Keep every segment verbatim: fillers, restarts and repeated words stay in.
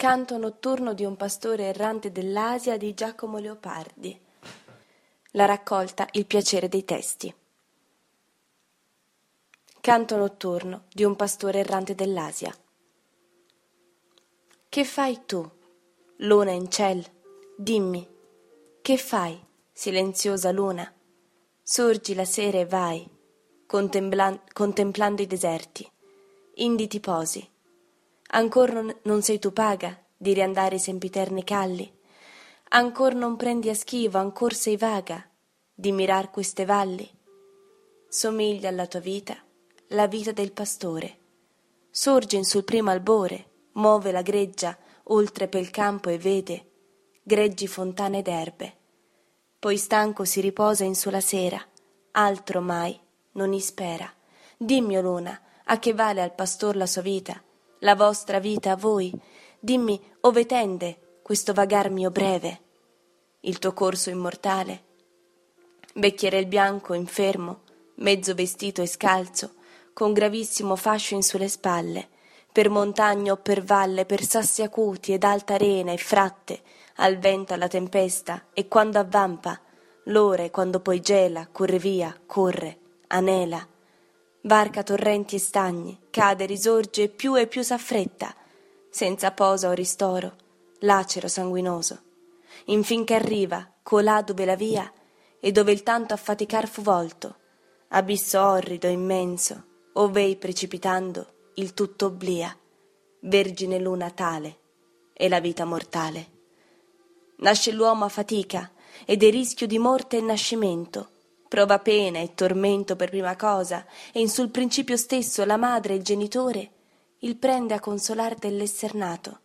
Canto notturno di un pastore errante dell'Asia di Giacomo Leopardi. La raccolta Il piacere dei testi. Canto notturno di un pastore errante dell'Asia. Che fai tu, luna in ciel? Dimmi, che fai, silenziosa luna? Sorgi la sera e vai, contempla- contemplando i deserti. Indi ti posi. Ancor non, non sei tu paga di riandare i sempiterni calli? Ancor non prendi a schivo, ancor sei vaga di mirar queste valli? Somiglia alla tua vita la vita del pastore. Sorge in sul primo albore, muove la greggia oltre pel campo e vede greggi fontane ed erbe. Poi stanco si riposa in sulla sera, altro mai non ispera. Dimmi, o luna, a che vale al pastor la sua vita, la vostra vita a voi? Dimmi, ove tende questo vagar mio breve, il tuo corso immortale? Vecchierel bianco, infermo, mezzo vestito e scalzo, con gravissimo fascio in sulle spalle, per montagna o per valle, per sassi acuti ed alta arena e fratte, al vento, alla tempesta, e quando avvampa, l'ora e quando poi gela, corre via, corre, anela, varca torrenti e stagni, cade, risorge e più e più s'affretta, senza posa o ristoro, lacero sanguinoso, infin che arriva colà dove la via e dove il tanto affaticar fu volto, abisso orrido immenso, ov'ei precipitando il tutto obblia, vergine luna tale è la vita mortale. Nasce l'uomo a fatica ed è rischio di morte e nascimento, prova pena e tormento per prima cosa, e in sul principio stesso la madre e il genitore il prende a consolar dell'esser nato.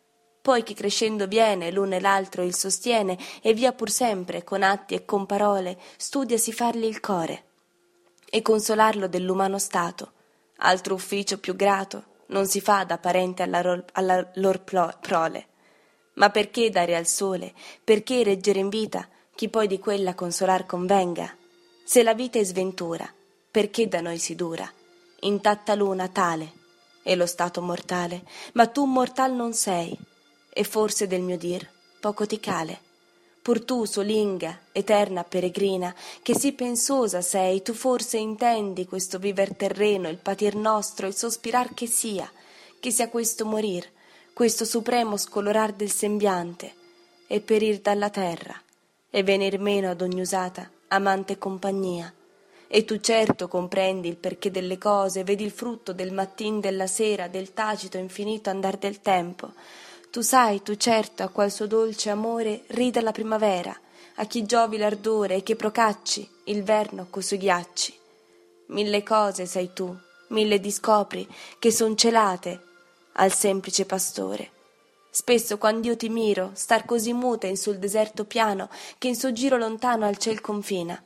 Poi che crescendo viene l'uno e l'altro il sostiene, e via pur sempre con atti e con parole studiasi fargli il core e consolarlo dell'umano stato. Altro ufficio più grato non si fa da parente alla, ro- alla lor plo- prole. Ma perché dare al sole, perché reggere in vita chi poi di quella consolar convenga? Se la vita è sventura, perché da noi si dura? Intatta luna tale è lo stato mortale, ma tu mortal non sei, e forse del mio dir poco ti cale. Pur tu, solinga, eterna peregrina, che sì pensosa sei, tu forse intendi questo viver terreno, il patir nostro, il sospirar che sia, che sia questo morir, questo supremo scolorar del sembiante, e perir dalla terra, e venir meno ad ogni usata amante compagnia. E tu certo comprendi il perché delle cose, vedi il frutto del mattin della sera, del tacito infinito andar del tempo. Tu sai, tu certo, a qual suo dolce amore rida la primavera, a chi giovi l'ardore e che procacci il verno co suoi ghiacci. Mille cose sai tu, mille discopri, che son celate al semplice pastore. Spesso quand'io ti miro, star così muta in sul deserto piano, che in suo giro lontano al ciel confina,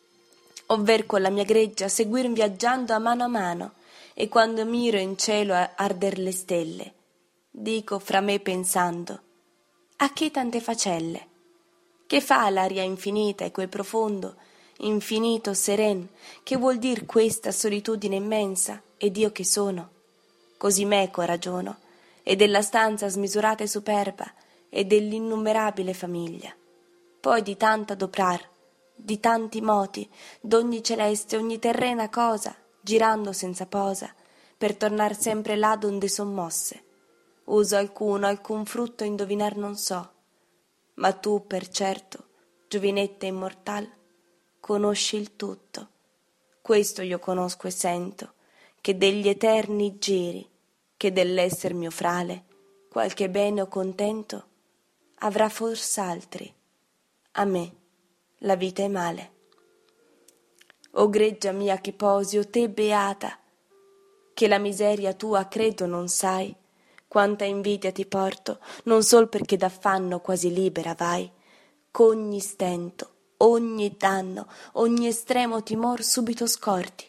ovver con la mia greggia seguir viaggiando a mano a mano, e quando miro in cielo arder le stelle, dico fra me pensando, a che tante facelle? Che fa l'aria infinita e quel profondo, infinito seren, che vuol dir questa solitudine immensa, ed io che sono? Così meco ragiono, e della stanza smisurata e superba, e dell'innumerabile famiglia. Poi di tanto adoprar, di tanti moti, d'ogni celeste, ogni terrena cosa, girando senza posa, per tornar sempre là donde son mosse. Uso alcuno, alcun frutto indovinar non so, ma tu per certo, giovinetta immortal, conosci il tutto. Questo io conosco e sento, che degli eterni giri, che dell'esser mio frale, qualche bene o contento, avrà fors'altri. A me la vita è male. O greggia mia che posi, o te beata, che la miseria tua credo non sai, quanta invidia ti porto, non sol perché d'affanno quasi libera vai, ch'ogni stento, ogni danno, ogni estremo timor subito scorti,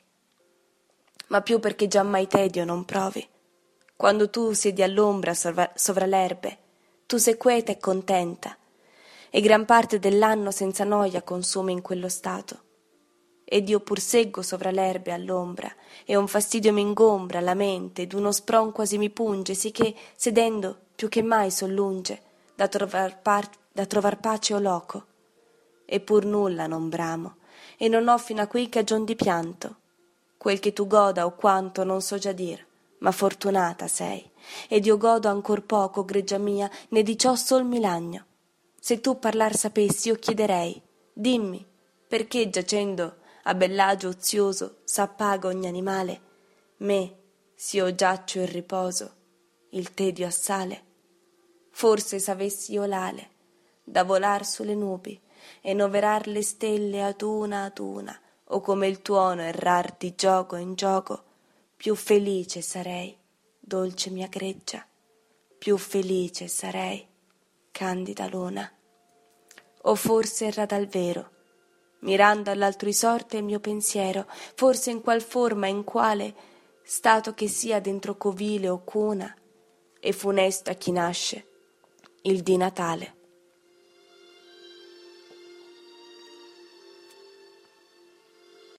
ma più perché giammai tedio non provi. Quando tu siedi all'ombra sovra, sovra l'erbe, tu sei queta e contenta, e gran parte dell'anno senza noia consumi in quello stato. Ed io pur seggo sovra l'erbe all'ombra, e un fastidio m'ingombra la mente, ed uno spron quasi mi punge, sicché, sedendo, più che mai son lunge da trovar, par- da trovar pace o loco. Eppur nulla non bramo, e non ho fino a qui cagion di pianto. Quel che tu goda o quanto non so già dir, ma fortunata sei, ed io godo ancor poco, greggia mia, né di ciò sol mi lagno. Se tu parlar sapessi, io chiederei, dimmi, perché giacendo a bell'agio ozioso s'appaga ogni animale, me, s'io giaccio in riposo, il tedio assale? Forse s'avessi io l'ale da volar sulle nubi e noverar le stelle ad una ad una, o come il tuono errar di gioco in gioco, più felice sarei, dolce mia greggia, più felice sarei, candida luna. O forse erra dal vero, mirando all'altrui sorte il mio pensiero, forse in qual forma, in quale stato che sia dentro covile o cuna, e funesto a chi nasce il dì Natale.